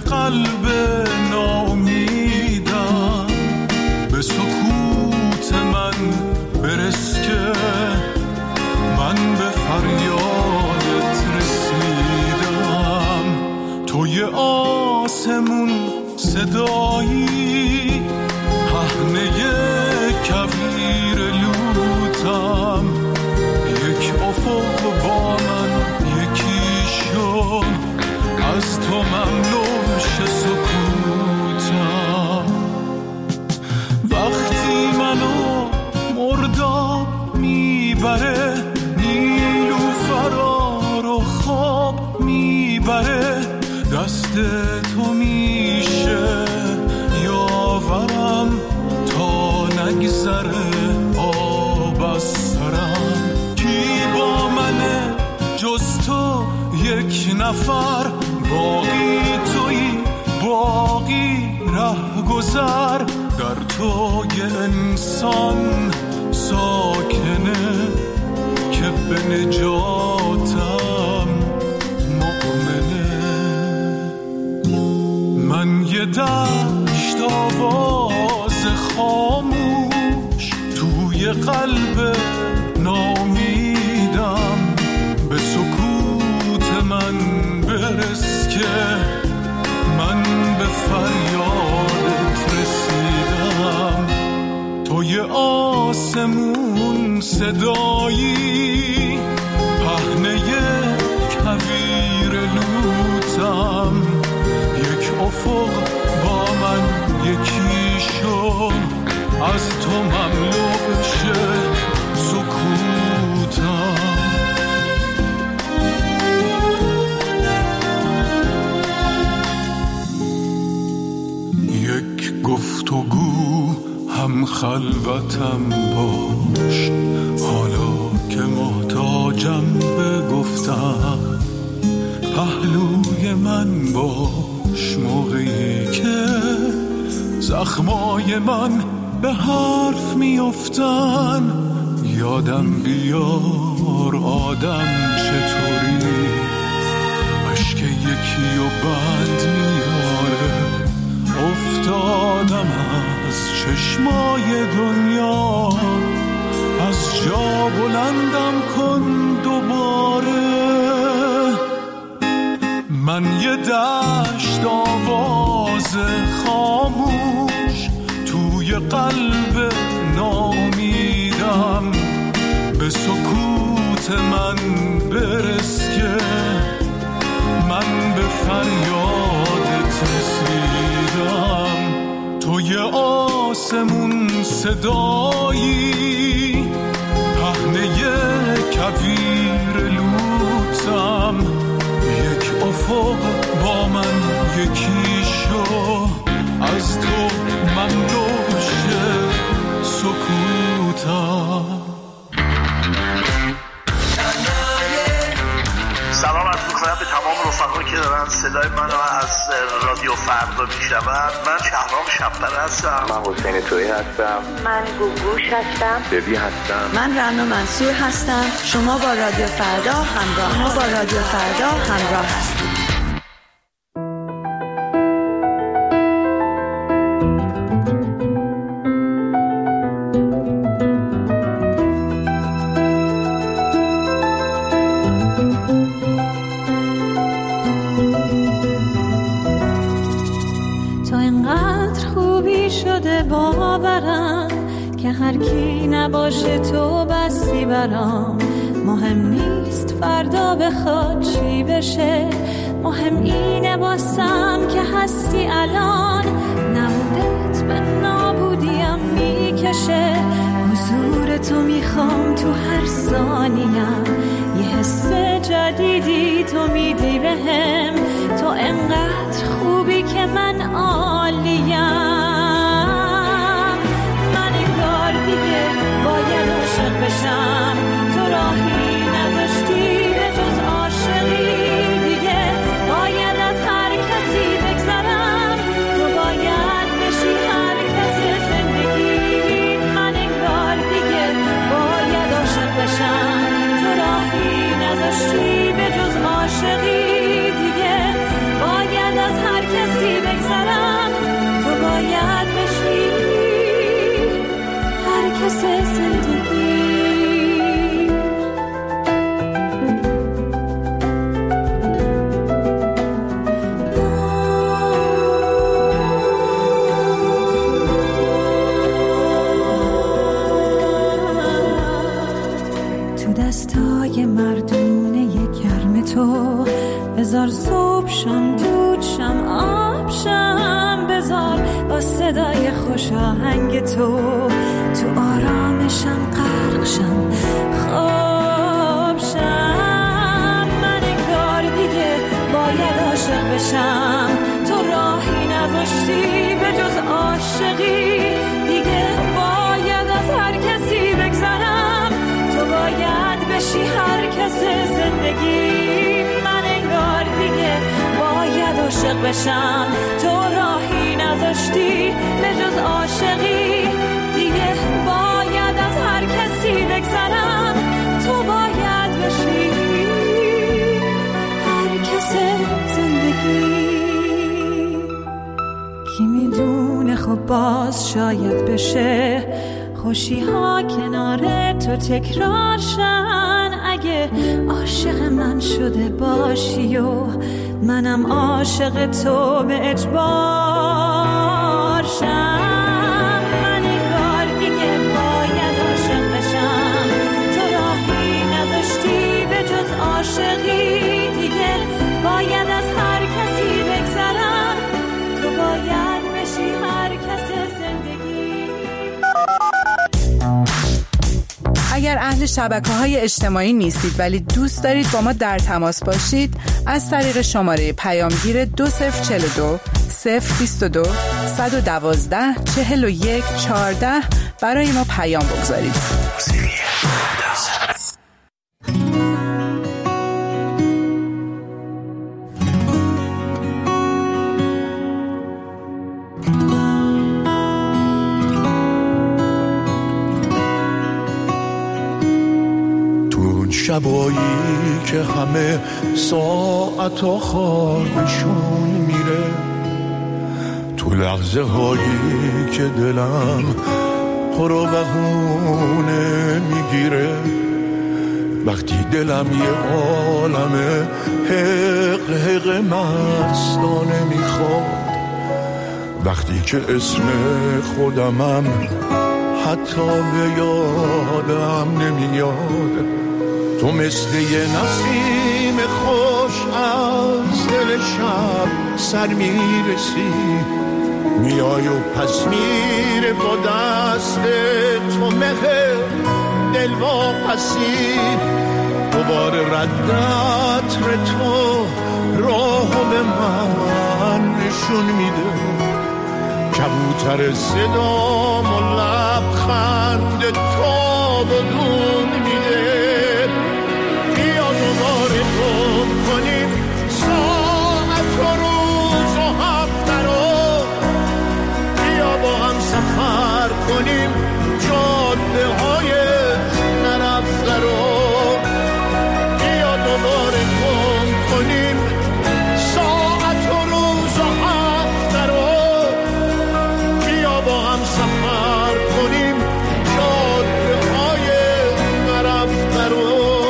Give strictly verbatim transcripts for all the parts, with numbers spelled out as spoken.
قلب ناامیدم، به سکوت من برس که من به فریادت رسیدم. توی آسمون صدایی، پهنه کویر لوتم، یک افق با من یکی شو، از تو مملو شه سکوتم. وقتی منو مرداب میبره، نیلوفرا رو خواب میبره، دست تو میشه یاورم تا نگذره آب از سرم. کی با منه جز تو یک نفر، باقی تویی باقی ره گذر، در تو یه انسان ساکنه که به نجاتم مؤمنه. من یه دشت آواز خاموش توی قلب ناامیدم، به سکوت من برس که من به فریادت رسیدم. توی آسمون صدایی، پهنه کویر لوتم، یک افق با من یکی شو، از تو مملو شه سکوتم. یک گفتگو هم خلوتم باش، حالا که محتاجم به گفتم، پهلوی من باش موقعی که زخمای من به حرف میافتن. یادم بیار آدم چطوری، اشک یکی و بند میاره. افتادم از چشمای دنیا، از جا بلندم کن دوباره. من یه دشت آواز خاموش توی قلب ناامیدم، به سکوت من برس که من به فریادت رسیدم. توی آسمون صدایی، پهنه کویر لوتم، یک افق با من یکی شو، از تو مملو شه سکوتم. سلام عرض می‌کنم به تمام رفقایی که دارن صدای منو از رادیو فردا میشنون. من شهرام شب‌پره هستم. من حسین تویی هستم. من گوگوش هستم. ببی هستم. من رنا منصور هستم. شما با رادیو فردا همراه ما با رادیو فردا همراه هستید. باورم که هر کی نباشه تو بسی برام. مهم نیست فردا بخواد چی بشه، مهم اینه باسم که هستی الان. نبودت به نابودیم میکشه، حضور تو میخوام تو هر ثانیم. یه حس جدیدی تو میدی بهم، تو انقدر خوبی که من عالیم. دیگه باید عاشق بشم، تو راهی نذاشتی به جز عاشقی. دیگه باید از هر کسی بگذرم، تو باید بشی هر کس زندگی. من انگار دیگه باید عاشق بشم، تو راهی نذاشتی به جز عاشقی. دیگه باید از هر کسی کس زندگی. تو دستای مردونه گرم تو بذار صبح شم دود شم آب شم، بذار با صدای خوش آهنگ تو تو آرامشم غرق شم خواب شم. من انگار دیگه باید عاشق بشم، تو راهی نذاشتی به جز عاشقی. دیگه باید از هر کسی بگذرم، تو باید بشی هر کس زندگی. من انگار دیگه باید عاشق بشم، تو راهی نذاشتی به جز عاشقی. دیگه باید از هر کسی بگذرم، تو باید بشی هر کس زندگی. کی میدونه خب باز شاید بشه خوشی ها کنار تو تکرار شن. اگه عاشق من شده باشی و منم عاشق تو به اجبار شم. من انگار دیگه باید عاشق بشم، تو راهی نذاشتی به جز عاشقی. دیگه باید از هر کسی بگذرم، تو باید بشی هر کس زندگی. اگر اهل شبکه‌های اجتماعی نیستید ولی دوست دارید با ما در تماس باشید، از طریق شماره پیامگیر دو صفر چهل و دو صفر بیست و دو صد و دوازده چهل و یک چهارده برای ما پیام بگذارید. شبایی که همه ساعت خوابشون میره، تو لحظه هایی که دلم پر و بهونه میگیره، وقتی دلم یه عالمه حق حق مستانه میخواد، وقتی که اسم خودمم حتی به یادم نمیاد. تو مثل یه نسیم خوش از دل شب سر میرسی، میای و پس میره با دست تو مهر دل واپسی. دوباره رد عطر تو راهو به من نشون میده، کبوتر صدام و لبخند تو بدون میده. دوباره گم کنیم ساعت و روز و هفته رو، بیا با هم سفر کنیم جاده های نرفته رو. بیا دوباره گم کنیم ساعت و روز و هفته رو، بیا با هم سفر کنیم جاده های نرفته رو.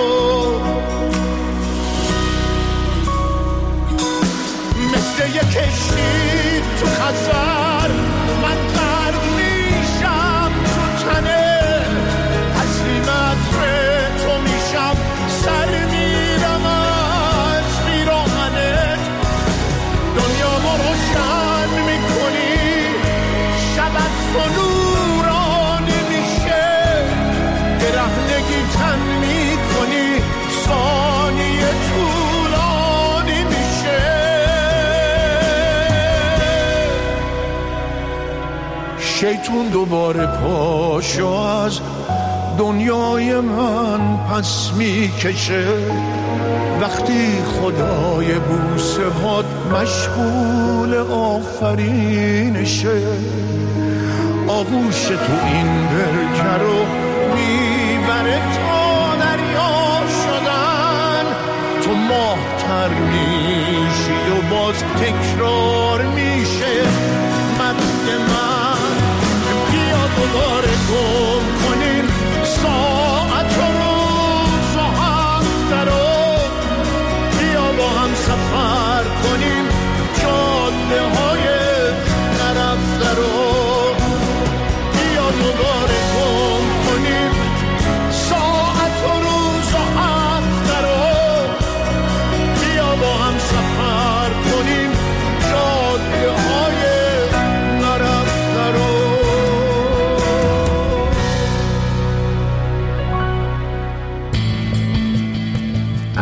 یه کشتی تو خزر من غرق میشم تو تنه، تسلیمت تو میشم سر میرم از بیراهنت. دنیا ما روشن میکنی شب از تو نورانی میشه، برهنگی تن میکنی ثانیه طولانی میشه. شیطون دوباره پاشو از دنیای من پس میکشه، وقتی خدای بوسه هات مشغول آفرینشه. آغوش تو این برکه رو میبره تا دریا شدن، تو ماه تر میشی و باز تکرار میشه مد من. بیا دوباره گم کن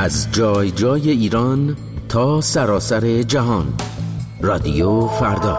از جای جای ایران تا سراسر جهان. رادیو فردا.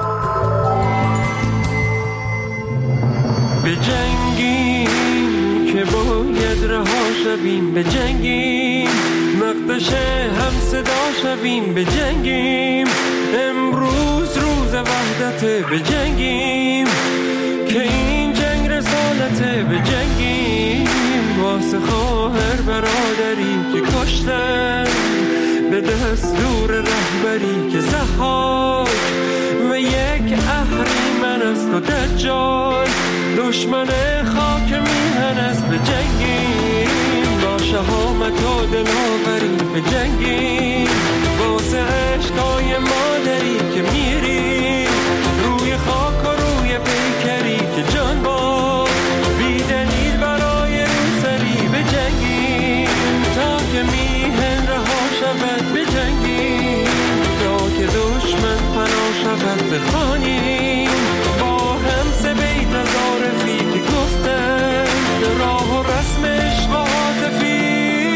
به جنگیم که باید رها شویم، به جنگیم مقدش هم صدا شویم، به جنگیم امروز روز وحدت، به جنگیم که این جنگ رسالته، به جنگیم واسه خواهر برادری که کشتن به دستور رهبری که ضحاک و یک اهریمن است و دجال دشمن خاک میهن است، به جنگیم با شهامت و دلاوری، به جنگیم واسه عشقای مادری که میریم روی خاک و روی پیکری که جان با بی دلیل برای روسری، به جنگیم تا که میهن رها شود، به جنگیم تا که دشمن فنا شود، بخوانیم با هم سه بیت از عارفی که گفتن راه و رسم عشق و عاطفی.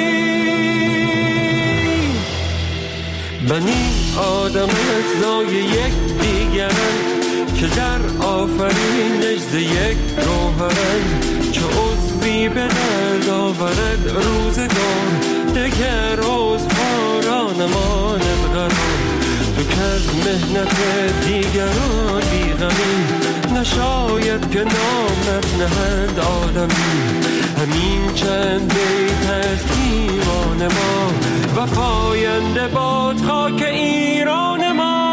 بنی آدم اجزای یک دیگرن که در آفرینش ز یک گوهرن، چه عضوی به درد آورد روزگار دگر عضو پارا نماند قرار، تو که از مهنت دیگران بیغمی نشاید که نامت نهند آدمی. همین چند بیت از ایمان ما و پاینده باد خاک ایران ما.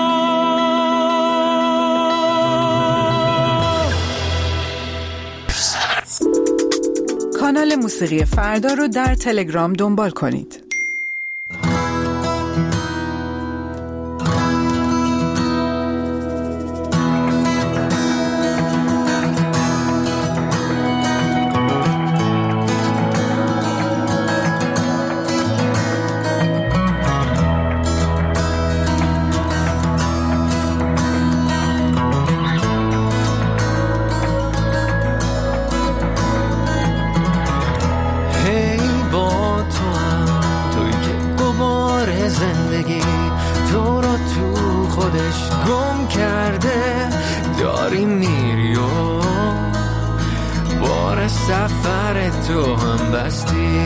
کانال موسیقی فردا رو در تلگرام دنبال کنید. سفر تو هم بستی،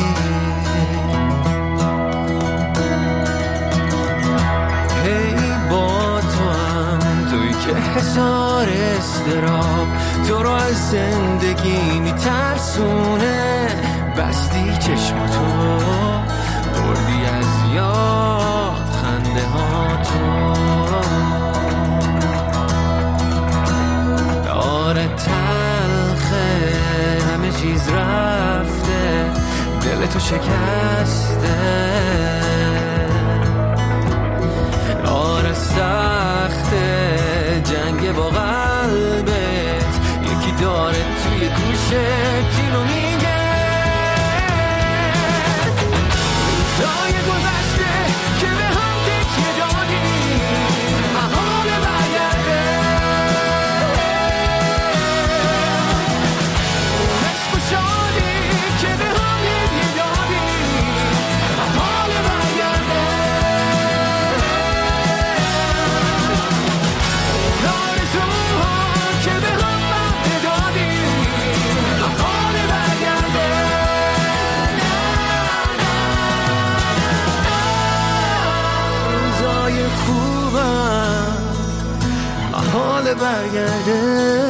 هی با تو هم توی که حسار استراب تو رو از زندگی میترسونه، بستی چشم تو بردی از یاد خنده ها تو، داره تلخه همه چیز رفته دل تو شکسته، آره سخته جنگ با قلبت، یکی داره توی گوشت اینو میگه دای گذشته که به هم تکیه دادی محال برگرده، عشق و شادی که به هم هدیه دادی محال برگرده، آرزوها که به هم وعده دادی محال برگرده، روزای خوبم محال برگرده.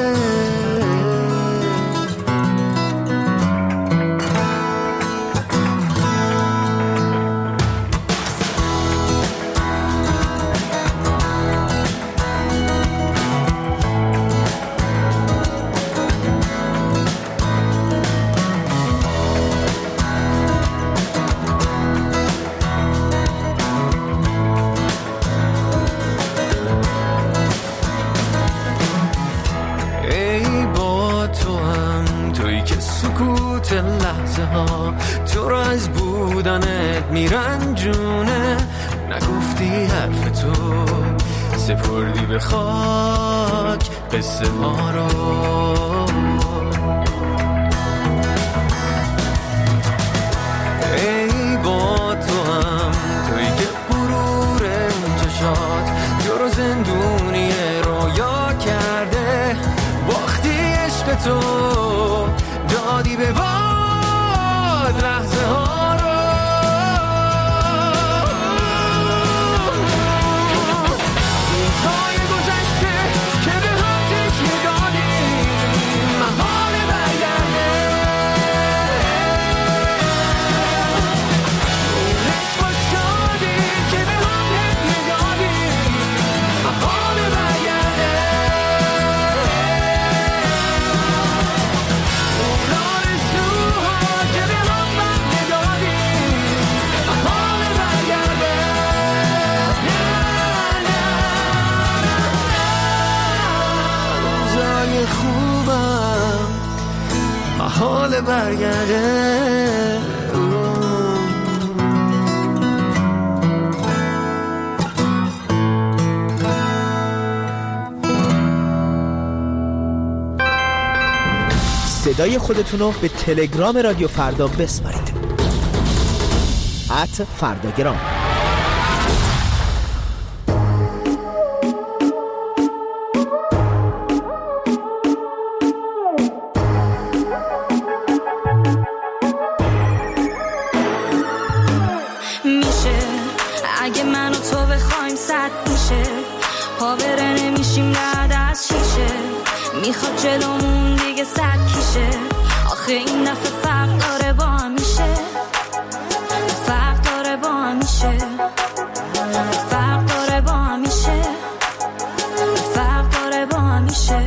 سکوت لحظه ها تو رو از بودنت میرنجونه، نگفتی حرف تو سپردی به خاک قصه ها رو، ای با تو تو دادی به باد لحظه ها رو. روزهای گذشته که به هم تکیه دادیم محال برگرده. اون عشق و شادی که به هم هدیه دادیم محال برگرده. اون آرزوها که به هم بند دادیم محال برگرده. روزای خوبم محال برگرده. صدای خودتون رو به تلگرام رادیو فردا بسپارید. ات فرداگرام. میشه اگه من و تو بخوایم صد میشه، پا بره نمیشیم رد از شیشه، میخواد جلومون دیگه صد کیشه. آخه این دفعه فرق داره با هم میشه، فرق داره با هم میشه، فرق داره با هم میشه، فرق داره با هم میشه.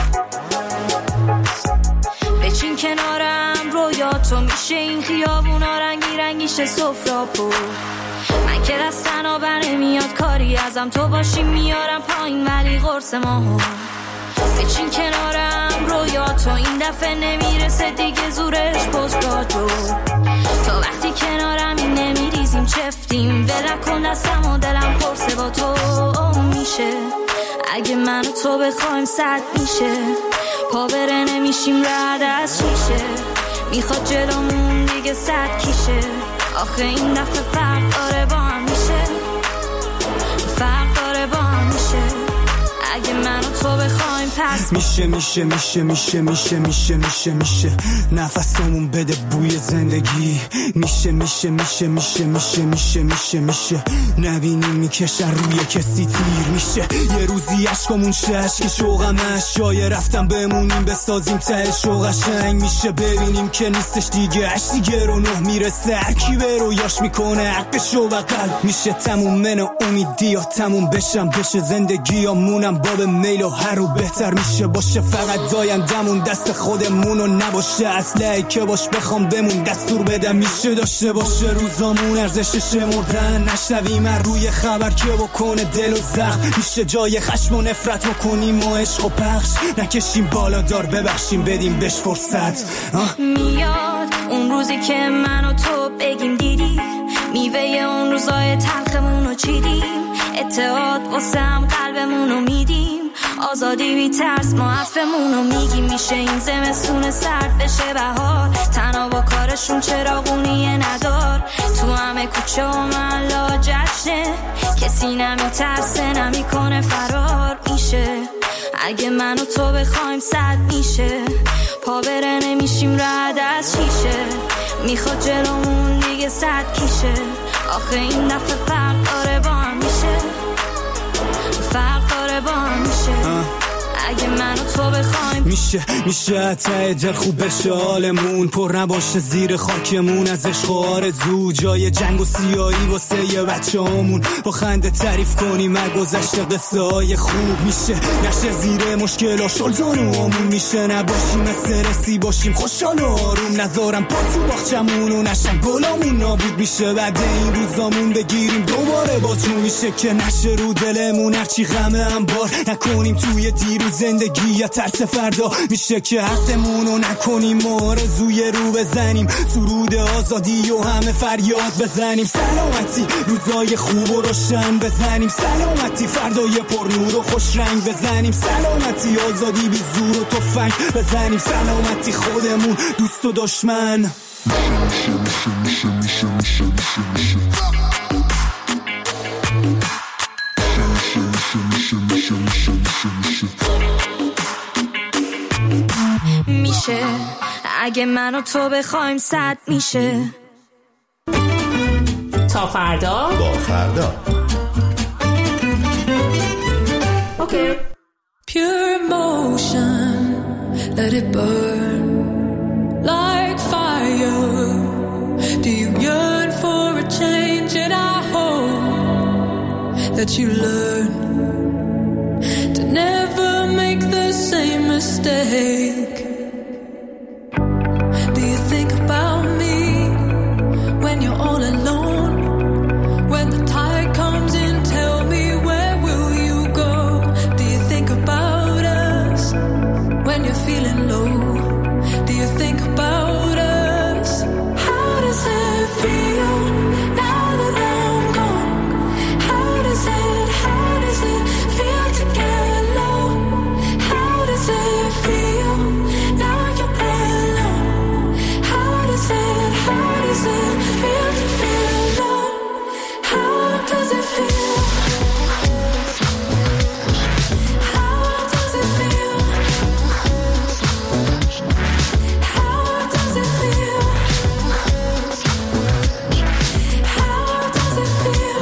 بچین کنارم رویاتو میشه این خیابونا رنگی رنگیشه سفراپو. من که دستن آبر نمیاد کاری ازم، تو باشی میارم پایین ولی قرص ماهو. بچین کنارم رویاتو این دفعه نمیرسه دیگه زورش پستاتو. تا وقتی کنارم این نمیریزیم چفتیم، ولک کن دستم و دلم پرسه با تو میشه. اگه من و تو بخوایم صد میشه، پا بره نمیشیم رد از شیشه، میخواد جلومون دیگه صد کیشه. آخه این دفعه فرق داره با هم میشه، فرق داره با هم میشه. اگه من و تو بخوایم پس میشه میشه میشه میشه میشه میشه میشه میشه نفسمون بده بوی زندگی. میشه میشه میشه میشه میشه میشه میشه میشه نبینیم میکشن روی کسی تیر. میشه یه روزی عشقمون شه عشق شوقم اشیای رفتم بمونیم بسازیم ته شوق قشنگ. میشه ببینیم که نیستش دیگه عشق دیگه رو نه میرسه هر کی به رویاش میکنه حقش و بغل. میشه تموم من و امیدی یا تموم بشم بشه زندگی یا مونم باب میل و هر رو بهتر میشه باشه. فقط دایندمون دست خودمون و نباشه اسلحه‌ای که باش بخوام بمون دستور بدم. میشه داشته باشه روزامون ارزشش مردن، نشنویم هر روی خبر که بکنه دل و زخم. میشه جای خشم و نفرت بکنیم و عشق و پخش نکشیم بالا دار ببخشیم بدیم بهش فرصت. میاد اون روزی که من و تو بگیم دیدی میوه اون روزای تلخمون رو چیدیم. اتحاد واسه هم قلبمون رو میدیم، آزادی بی ترس ما حرفمون رو میگیم. میشه این زمستون سرد بشه بهار، تنها با کارشون چراغونیه ندار. تو همه کوچه و محلا جشنه، کسی نمیترسه نمیکنه فرار. میشه اگه من و تو بخوایم صد میشه، پا بره نمیشیم رد از شیشه، میخواد جلومون دیگه صد کیشه. آخه این دفعه فرق داره با هم میشه، فرق داره با هم میشه. اگه من و تو بخوایم میشه میشه ته دل خوب بشه حالمون پر نباشه زیر خاکمون از عشق و آرزو. جای جنگ و سیاهی واسه یه بچه همون با خنده تعریف کنیم از گذشته قصه های خوب. میشه نشه زیر مشکل شلزانوامون، میشه نباشیم استرسی باشیم خوشحال و آروم. نذارم پا تو باغچمون و نشن گلامون نابود. میشه بعد این روزامون بگیریم دوباره بازجو. میشه که نشه رو دلمون هرچی غمه هم بار نکنیم توی دیروز زندگی یا ترس فردا. میشه که حقمون رو نکنیم آرزوی رو بزنیم، سرود آزادی و همه فریاد بزنیم. سلامتی روزای خوب و روشن بزنیم، سلامتی فردای پر نور و خوش رنگ بزنیم. سلامتی آزادی بی زور و تفنگ بزنیم، سلامتی خودمون دوست و دشمن. میشه میشه میشه میشه میشه میشه میشه میشه میشه میشه میشه میشه میشه اگه من و تو بخوایم صد میشه. تا فردا با فردا. اوکی. Pure emotion, let it burn like fire. Do you yearn for a change? And I hope that you learn to never make the same mistake. Do you think about me when you're all alone? When the tide comes in, tell me, where will you go? Do you think about us when you're feeling low? Do you think about us? How does it feel now that I'm gone? How does it, how does it feel to get low? How does it feel now you're alone? How does it, how does it feel to feel low? How does it feel? How does it feel? How does it feel? How does it feel?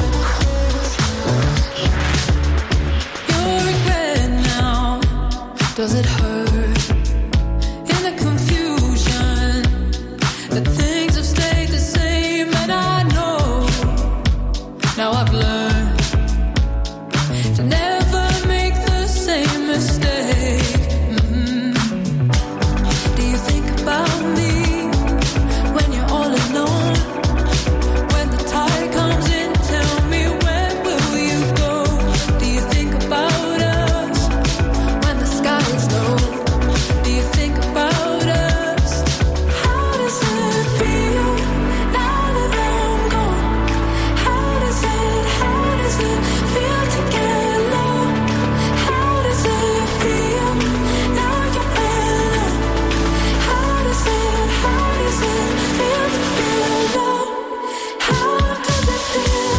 Your regret now, does it hurt? In the confusion, the things have stayed the same, and I know now I've learned to never make the same mistake. Mm-hmm. Do you think about me when you're all alone? When the tide comes in, tell me, where will you go? Do you think about us when the sky is low? Do you think about us? How does it feel now that I'm gone? How does it, how does it feel to get low? How does it feel now you're alone? How does it, how does it feel to feel low? How does it feel?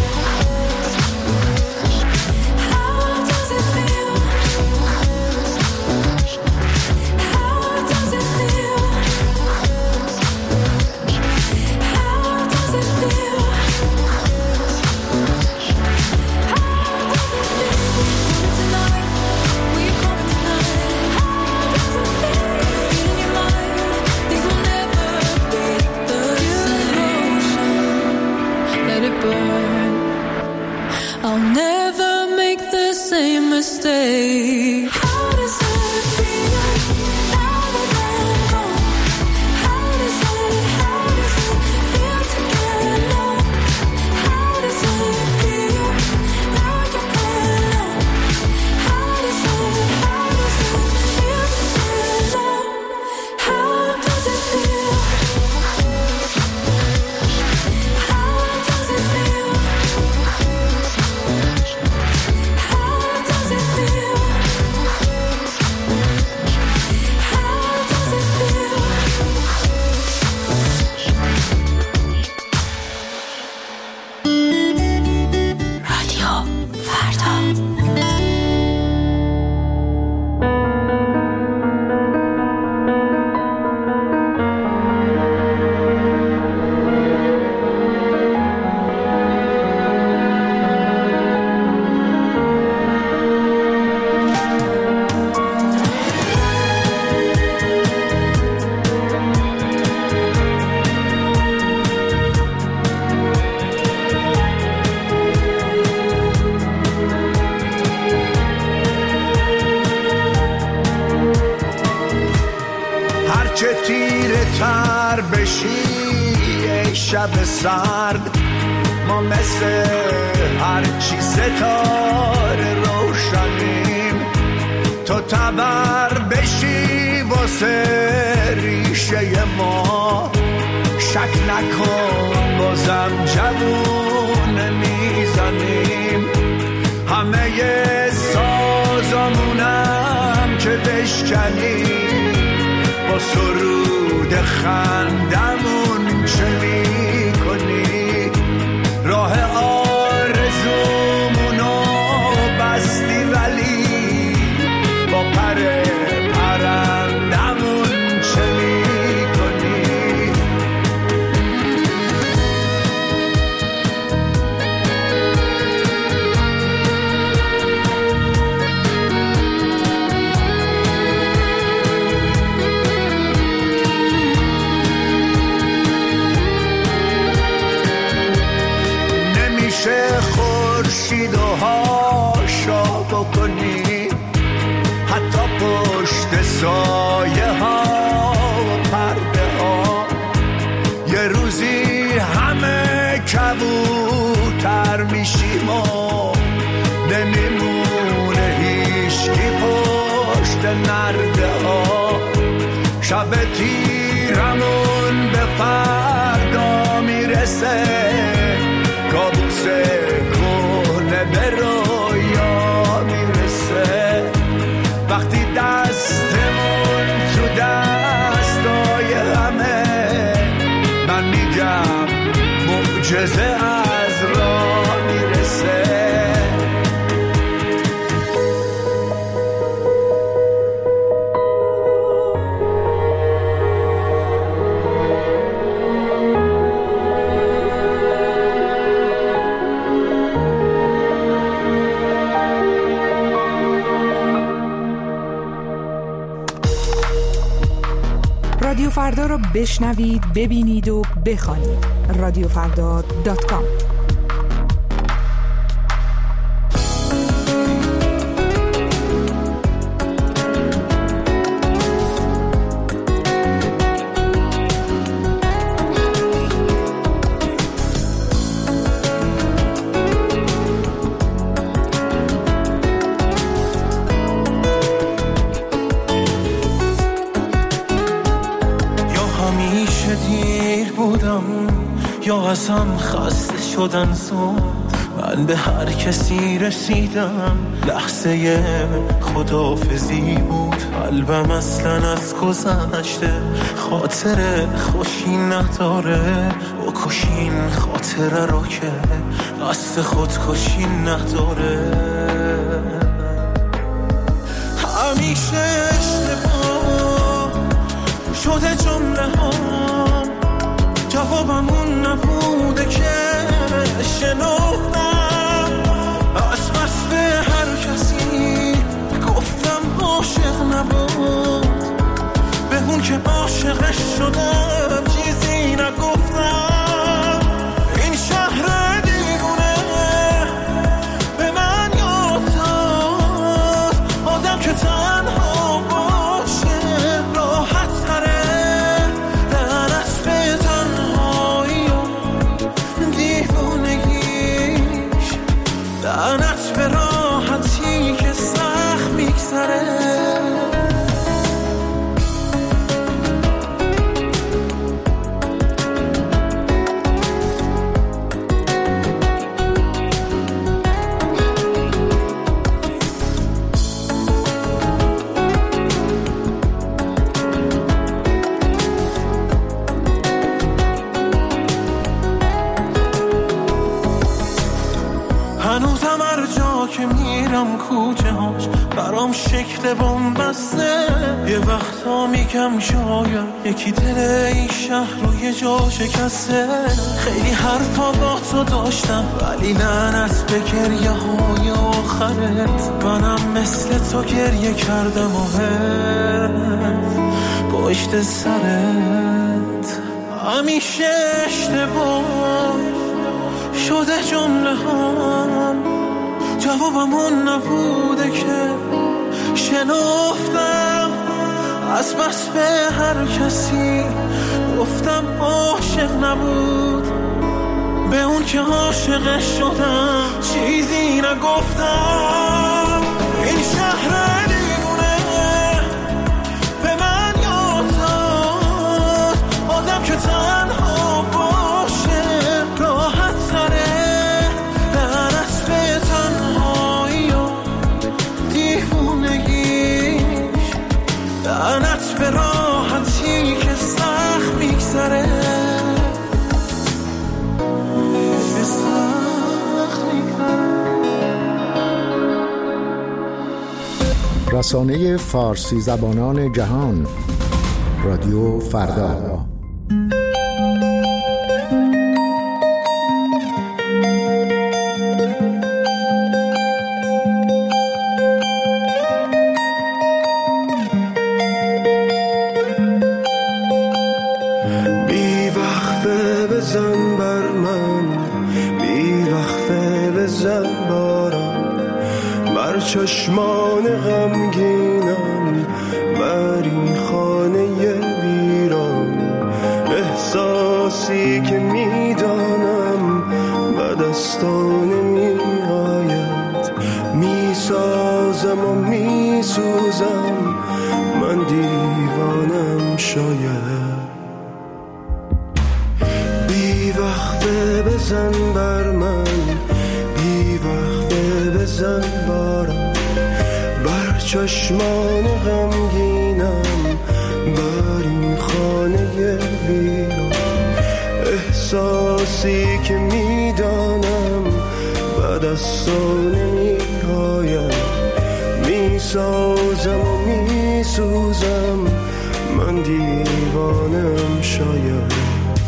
How does it feel? How does it feel? How does it feel? Tonight, will you call me tonight? How does it feel? Feel in your mind, things will never be the same. Let it burn. I'll never make the same mistake. How does it feel now that I'm gone? How does it, how does it feel to get low? How does it feel now you're alone? How does it, how does it feel to feel low? How does it feel? How does it feel? How does it feel? How does it feel? رادیو فردا. هرچه تیره تر بشی ای شب سرد، ما مثل هرچی ستاره روشنیم. تو تبر بشی واسه ریشه ما، شک نکن بازم جوون میزنیم. همه سازمونم که بشکنیم، با سرود خندمون چه می کنی؟ راه آرزومونو بستی ولی با پر پرند شب تیرمون به فردا میرسه، کابوس کهنه به رویا میرسه. وقتی دستمون تو دستای همه، من میگم معجزه از راه میرسه. رادیو فردا را بشنوید، ببینید و بخوانید. رادیو فردا دات کام. یا ازم خسته شدن زود، من به هر کسی رسیدم لحظه خداحافظی بود. قلبم اصلا از گذشته خاطر خوشی نداره، بکشین خاطره رو که قصد خودکشی نداره. همیشه اشتباه شده جمله ها، جوابمون نبوده که شنفتم از بس به هر کسی گفتم عاشق نبود، به اون که عاشقش شدم چیزی نگفتم. این شهر دیوونه به من یاد داد، آدم که تنها باشه راحت تره. لعنت به تنهایی و دیوونگیش، لعنت به راحتی که سخت میگذره. هنوزم هر جا که میرم کوچه هاش برام شکل بنبسته. یه وقتا میگم شاید یکی دل این شهر رو یه جا شکسته. خیلی حرفا با تو داشتم ولی لعنت به گریه های آخرت، منم مثل تو گریه کردم و هست پشت سرت. همیشه اشتباه شده جمله هم، جوابمون نبوده که شنفتم از بس به هر کسی گفتم عاشق نبود، به اون که عاشقش شدم چیزی نگفتم. این شهر دیوونه به من یاد داد، آدم که تنها باشه راحت تره. لعنت به تنهایی و دیوونگیش، لعنت به راحتی که سخت میگذره. رسانه فارسی زبانان جهان، رادیو فردا. بی وقفه بزن بر من، بی وقفه بزن بارم بر چشمان غمگینم، بر این خانه ویران. احساسی که میدانم به دستان می آید، می سازم و می سوزم، من دیوانم شاید بی وقفه بزن بر من، بی وقفه بزن بارم بر چشمان غمگینم، بر این خانه ویران. احساسی که میدانم بعد از سال نمی‌آید، میسازم و میسوزم، من دیوانم شاید.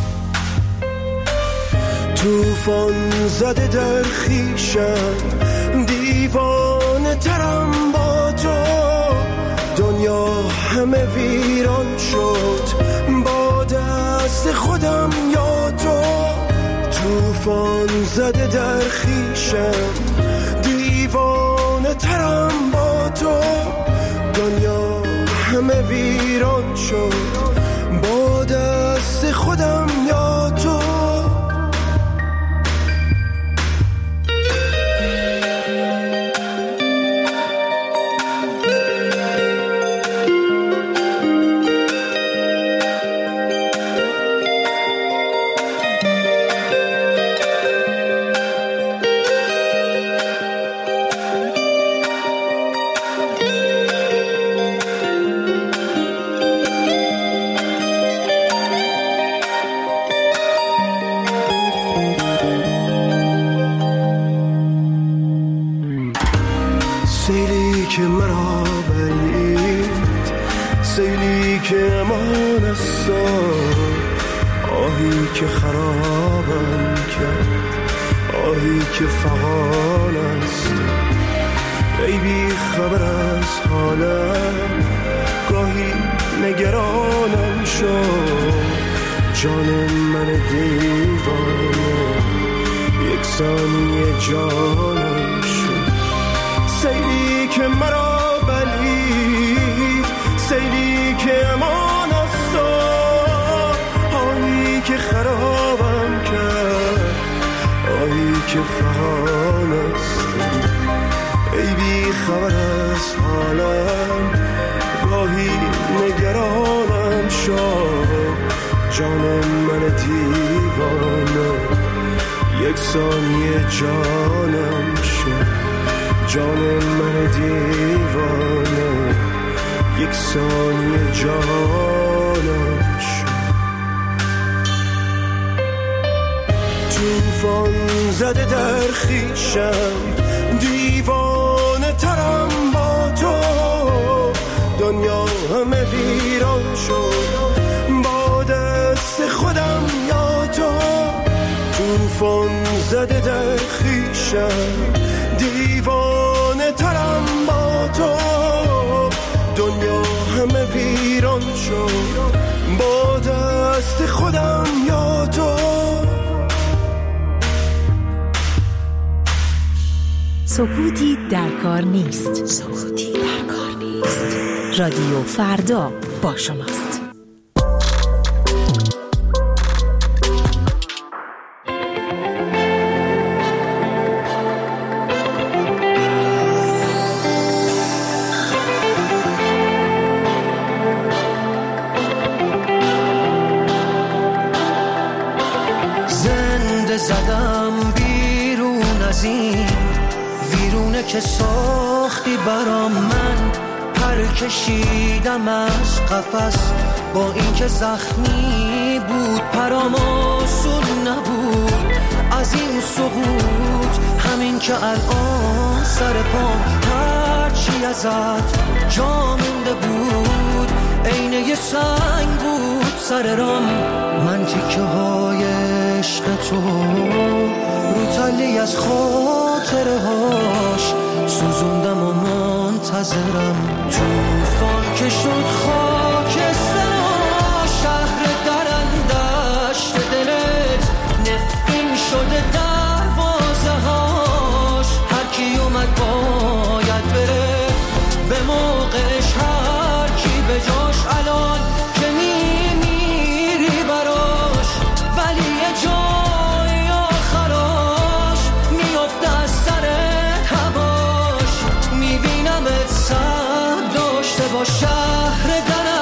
توفان زده در خیشم، دیوانه ترم با تو، دنیا همه ویران شد با دست خودم یا تو. توفان زده در خیشم، دیوانه ترم با تو، دنیا همه ویران شد با دست خودم یا تو. سیلی که مرا بلید، سیلی که امان است، آهی که خرابم کرد، آهی که فغان است. ای بی خبر از حالم، گاهی نگرانم شد، جان من دیوانه یک ثانیه جانم شد. سیلی که مرا بلید، سیلی که امان است، آهی که خرابم کرد، آهی که فغان است. ای بی خبر از حالم، گاهی نگرانم شد، جان من دیوانه یک ثانیه جانم شد، جان من دیوانه یک ثانیه جانم شد. توفان زده در خیشم، دیوانه ترم با تو، دنیا همه ویران شد با دست خودم یا تو. توفان زده در خیشم، دیوانه ترم با تو، دنیا همه ویران شد با دست خودم یا تو. سکوتی در کار نیست، سکوتی در کار نیست. رادیو فردا با شماست. زدم بیرون از این ویرونه که ساختی برام، من پر کشیدم از قفس با این که زخمی بود، پرام آسون نبود از این سقوط، همین که الان سر پام هرچی ازت جا مونده بود عین یه سنگ بود سر رام. من تیکه های عشق تو رو تلی از خاطره هاش سوزوندم و منتظرم. توفان که شد خاک سرا، شهر درندشت دلت نفرین شده دروازه هاش، هر کی اومد باید بره به موقعش، هر کی به جاش الان که میمیری براش، ولی یه جای آخراش میفته از سر هواش. میبینمت سر داشته با شهر درم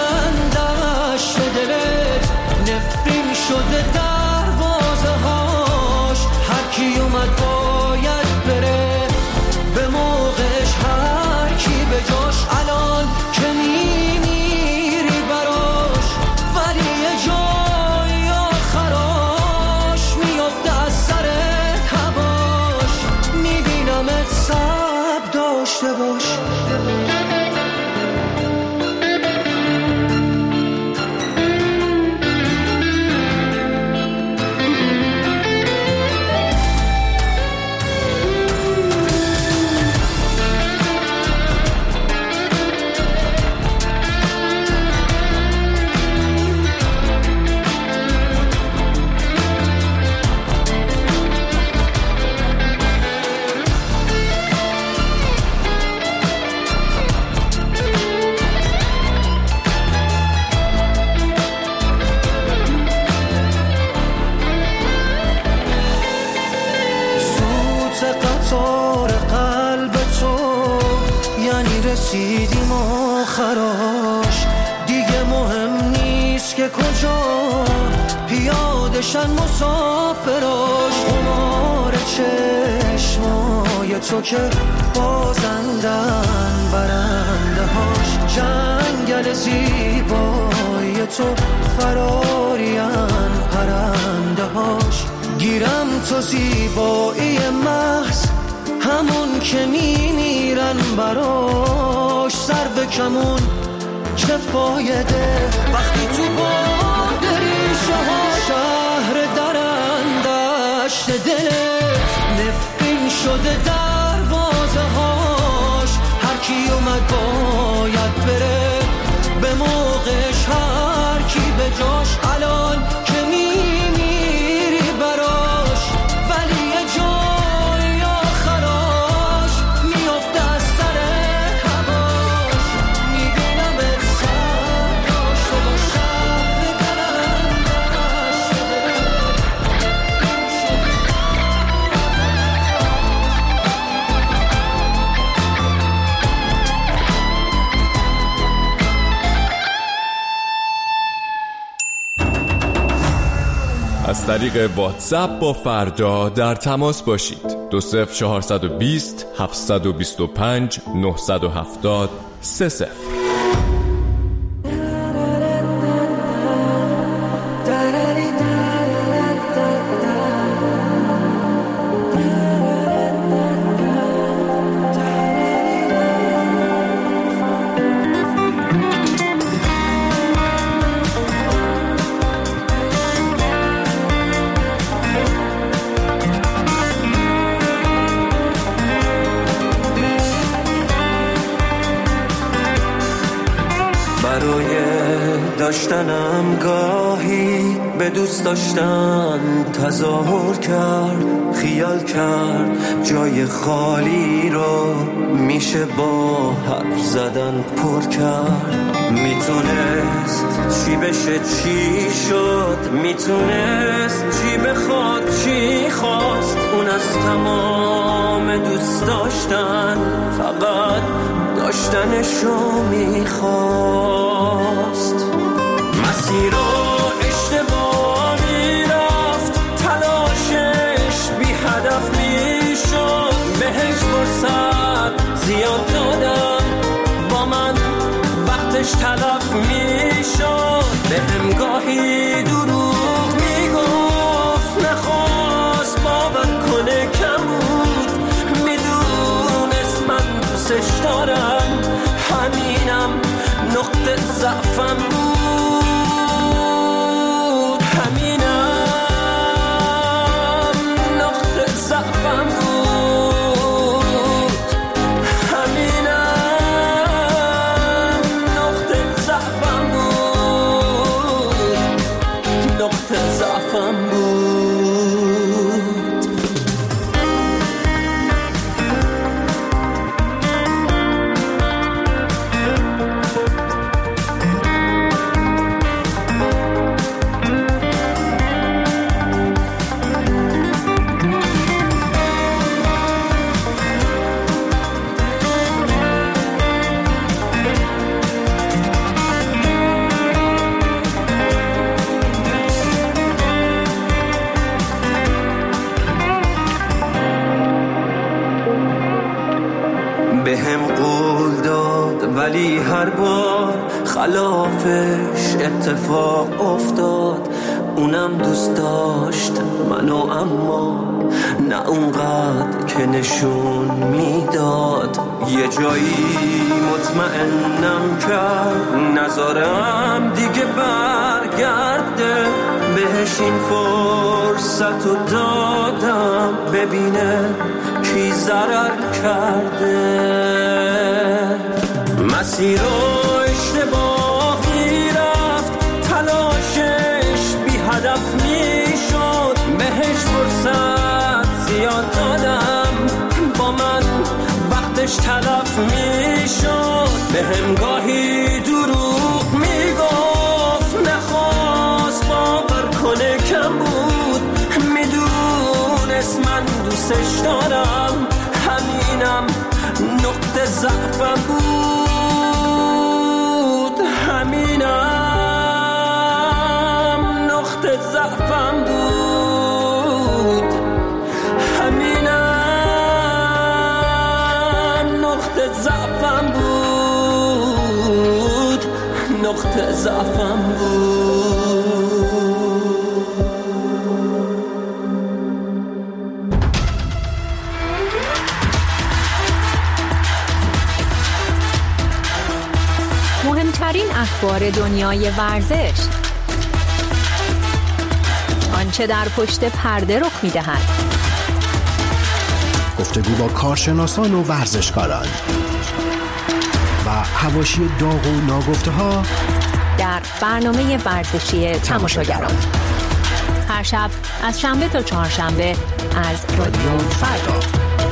که کجا پیادشن مسافراش، خمار چشمای تو که بازندن برنده هاش، جنگل زیبای تو فرارین پرنده هاش. گیرم تو زیبایی محض همون که میمیرن براش، سر به کمون چه فایده وقتی تو باد ریشه ها شهر درندشت دلت نفرین شده دروازه هاش. هر کی اومد باید بره به موقعش، هر کی به جاش. الان که میمیری براش ولی یه جای آخراش میفته از سر هواش. میبینم سر داشته با شهر درندش از طریق واتساپ با فردا در تماس باشید. دو صفر چهارصد و بیست هفتصد و بیست و پنج نهصد و هفتاد سه صفر. داشتنم گاهی به دوست داشتن تظاهر کرد، خیال کرد جای خالی رو میشه با حرف زدن پر کرد. میتونست چی بشه چی شد، میتونست چی بخواد چی خواست. اون از تمام دوست داشتن فقط داشتنشو میخواست. مسیر رو اشتباه میرفت، تلاشش بی هدف میشد. بهش فرصت زیاد دادم، با من وقتش تلف میشد. بهم گاهی دروغ میگفت، نخواست باور کنه کم بود. میدونست من دوستش دارم، همینم نقطه ضعفم بود. بهم قول داد ولی هر بار خلافش اتفاق افتاد. اونم دوست داشت منو، اما نه اونقدر که نشون میداد. یه جایی مطمئنم کرد نذارم دیگه برگرده. بهش این فرصت رو دادم ببینه کی ضرر کرده. مسیر رو اشتباهی رفت، تلاشش بی هدف میشد. بهش فرصت زیاد دادم، با من وقتش تلف میشد. بهم گاهی دروغ میگفت، نخواست باور کنه کم بود. میدونست من دوستش دارم، همینم نقطه ضعفم بود. همینم نقطه ضعفم بود. مهمترین اخبار دنیای ورزش، آنچه در پشت پرده رخ می‌دهد، گفتگو با کارشناسان و ورزشکاران و حواشی داغ و ناگفته‌ها در برنامه ورزشی تماشاگران، هر شب از شنبه تا چهارشنبه از رادیو فردا.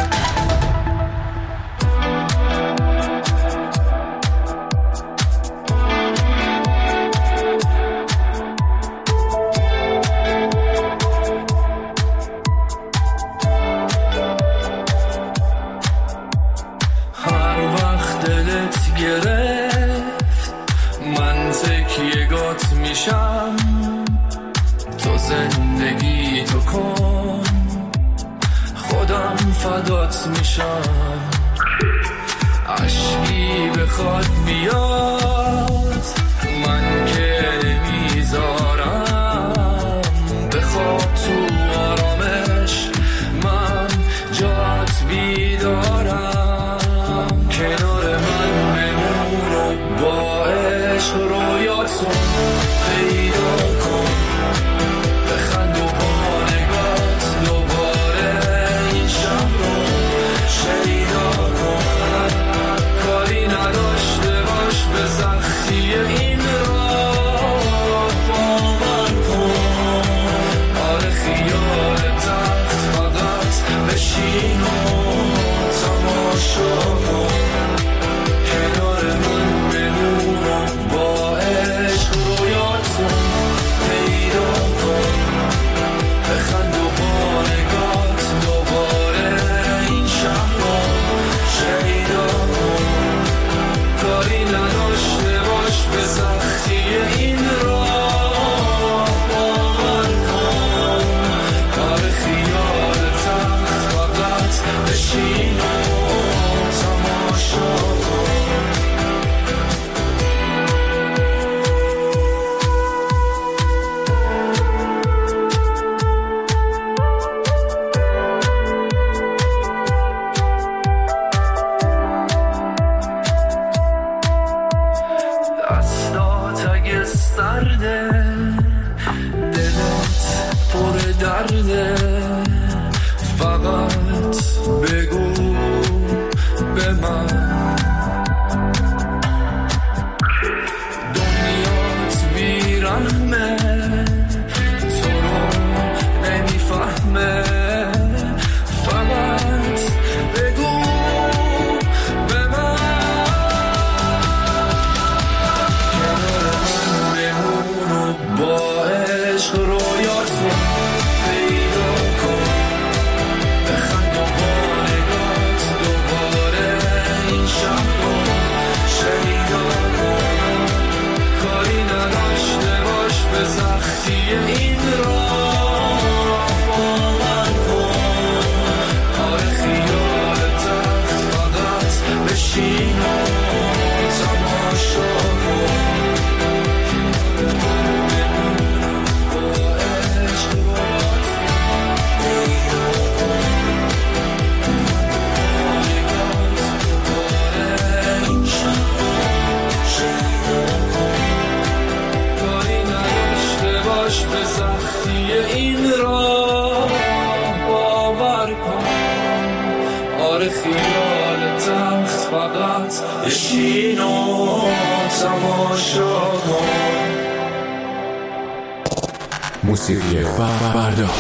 موسیقی فردا.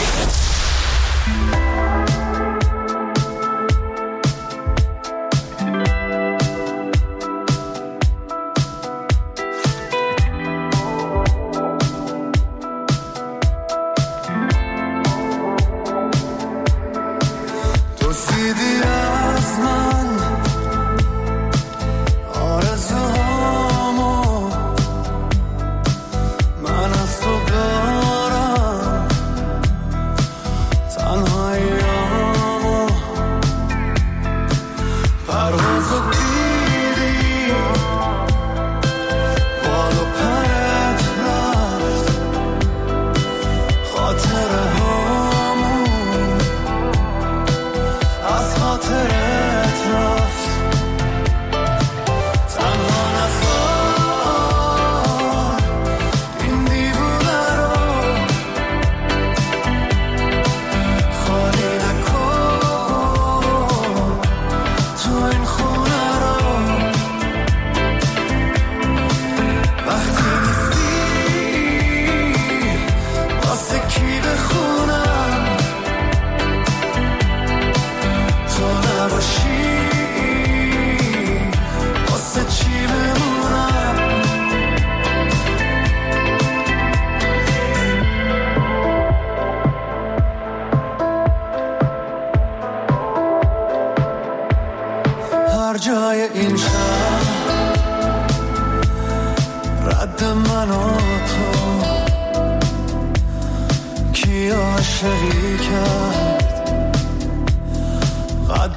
من از تو دارم تنهای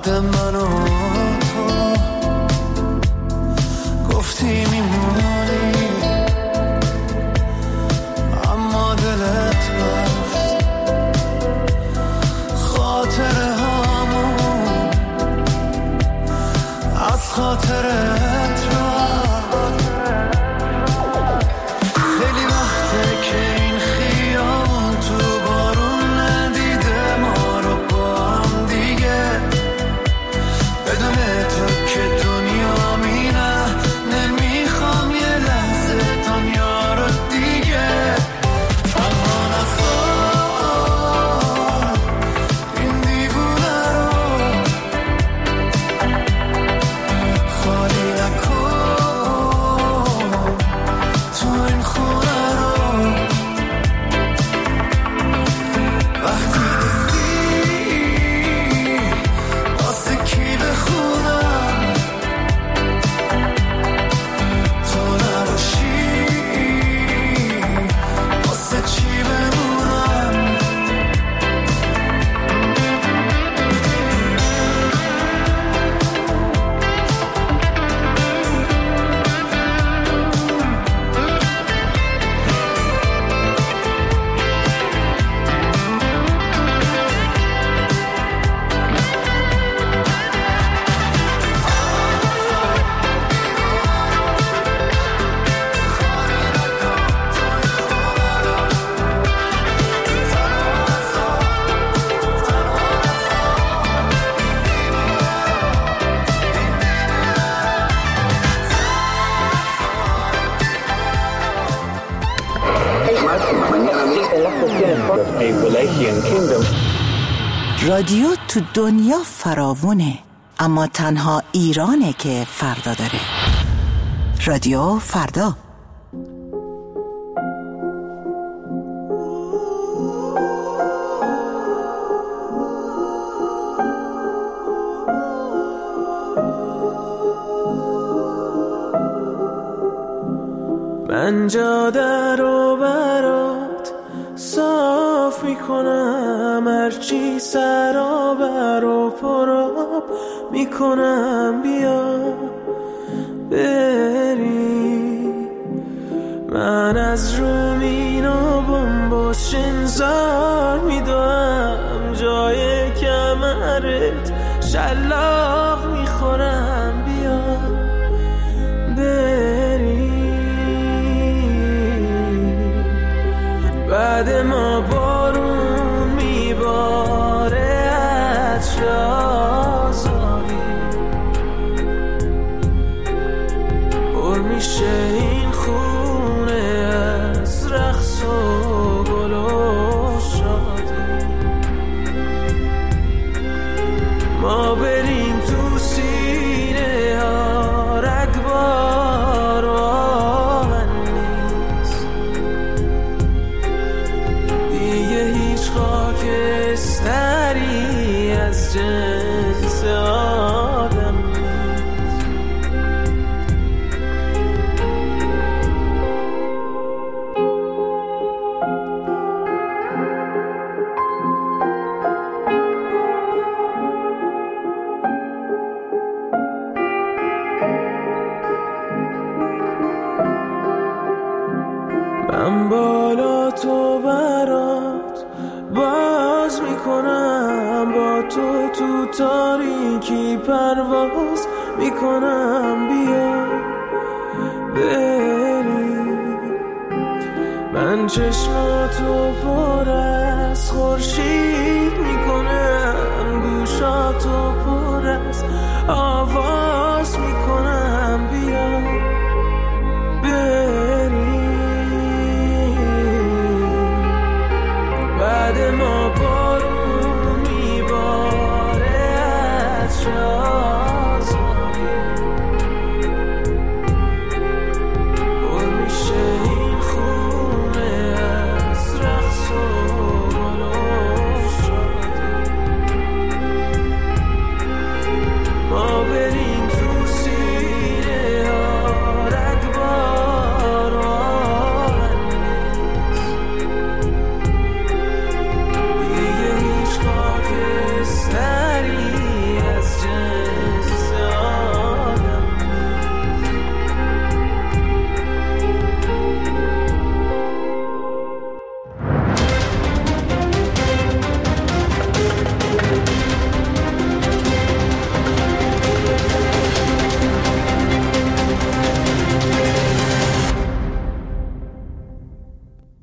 حد من و تو گفتی میمونی، اما دلت رفت خاطر همون از خاطرت رفت. خیلی وقته که این خیابون تو بارون ندیده ما رو با هم دیگه، بدون تو که دنیا مینه نمیخوام یه لحظه دنیا رو دیگه. تنها نسار این دیوونه رو خالی نکن تو این خونه رو. وقتی نیستی واسه کی بخونم، تو نباشی واسه چی بمونم. رادیو تو دنیا فراوونه، اما تنها ایرانه که فردا داره. رادیو فردا. من جاده رو برات صاف میکنم، هرچی سرابر و پراب میکنم، بیا بری. من از رومین و بمباش انذار میدم، جای کمرت شلاق میخورم، بیا بری. بعد ما بارون میباره از شازاری، پر میشه این خونه از رقص و گل و شادی. ما بریم تو سینه ها رگبار و آهن نیست، دیگه هیچ خاکستری از جنس آدم نیست. من بالا تو برات باز میکنم، با تو تو تاریکی پرواز میکنم، بیا بری. من چشماتو پر از خورشید میکنم، گوشاتو پر از آواز میکنم،